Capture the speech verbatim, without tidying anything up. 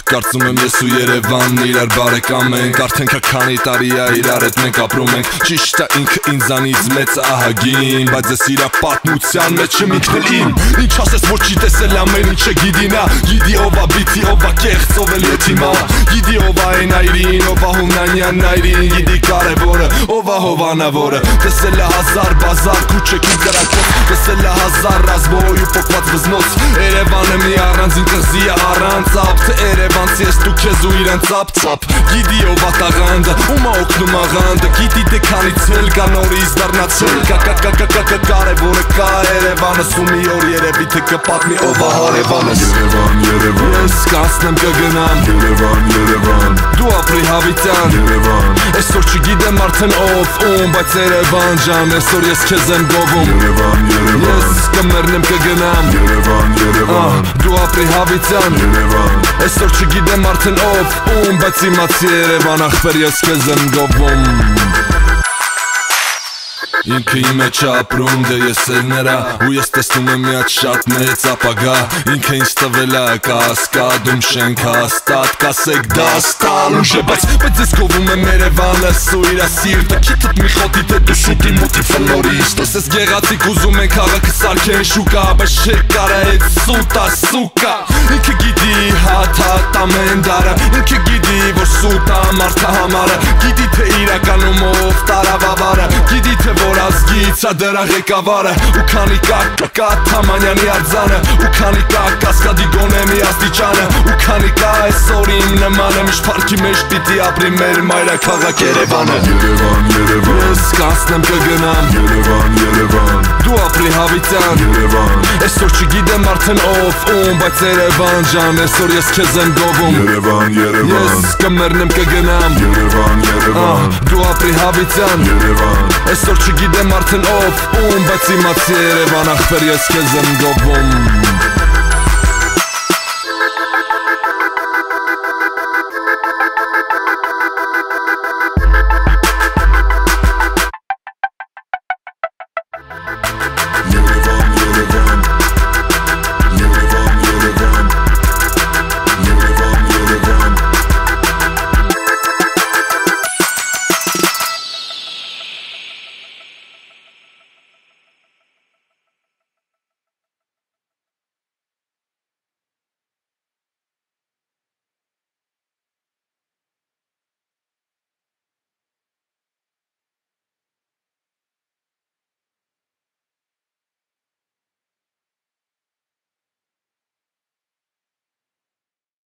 Կարծում եմ ես ու Երևանն իրար բարեկամ ենք Արդեն քանի տարի ա իրար հետ մենք ապրում ենք Ճիշտ է ինքը ինձանից մեծ ահագին Բայց ես իրա պատմության մեջ եմ ինքն էլ իմ Ինչ ասես որ չի տեսել ամեն ինչը գիտի նա Գիտի ով ա բիթի ով ա կեղծ ով էլ եթիմա Գիտի ով ա այն այրին ով ա հունանյանն այրին Գիտի կարևորը ով ա հովանավորը Տեսել է հազար բազար քուչեքի կրակոց Տեսել է հազար ռազմոյ ու փոքված վզնոց Երևանը մի առանձին կղզի է առանց ափ Թե Երևանցի ես դու քեզ ու իրան ծապ ծապ Գիտի ով ա տաղանդը ում ա օգնում աղանդը Գիտի թե քանից էլ կա նորից դառնացել Կա կա կա կա կա կա կարևորը կա Երևանս ու մի օր երևի թե կպատմի ով ա հարևանս Երևան, Երևան Ես կանցնեմ կգնամ Երևան, Երևան Դու ապրի հավիտյան Երևան Այսօր չգիտեմ արդեն ով ում Բայց Երևան ջան այսօր ես քեզ եմ գովում Երևան, Երևան Ես կմեռնեմ կգնամ Երևան, Երևան Դու ապրի հավիտյան Երևան Այսօր չգիտեմ արդեն ով ում Բայց իմացի Երևան ախպեր ես քեզ եմ գովում Ինքը իմ մեջ ապրում դե ես էլ նրա Ու ես տեսնում եմ միած շատ մեծ ապագա Ինքը ինձ տվել է կասկադում շենք հաստատ Կասեք դա ստալ ուժ է բայց Բայց ես գովում եմ Երևանս ու իրա սիրտը Քիթդ մի խոտի թե դու շուտի մուտի ֆլորից Տեսես գեղացիկ ուզում են քաղաքը սարքեն շուկա Բայց չէ կարա էդ սուտա սուկա Ինքը գիտի հատ հատ ամեն դարը Ինքը գիտի որ սուտա մարդը համարը Գիտի թե իրականում ով տարավավարը Գիտի թե որ ազգից ա դրա ղեկավարը Ու քանի կա կա Թամանյանի արձանը Ու քանի կա կասկադի գոնե մի աստիճանը Ու քանի կա այսօր իմ նմանը Միշտ պարքի մեջ պիտի ապրի մեր մայրաքաղաք Երևանը Երևան, Երևան Ես կանցնեմ կգնամ Երևան, Երևան Դու ապրի հավիտյան Երևան Այսօր չգիտեմ արդեն ով ում Բայց Երևան ջան այսօր ես քեզ եմ գովում Երևան, Երևան Ես կմեռնեմ կգնամ Երևան, Երևան Դու ապրի հավիտյան Երևան Այսօր չգիտեմ արդեն ով ում Բայց իմացի Երևան ախպեր ես քեզ եմ գովում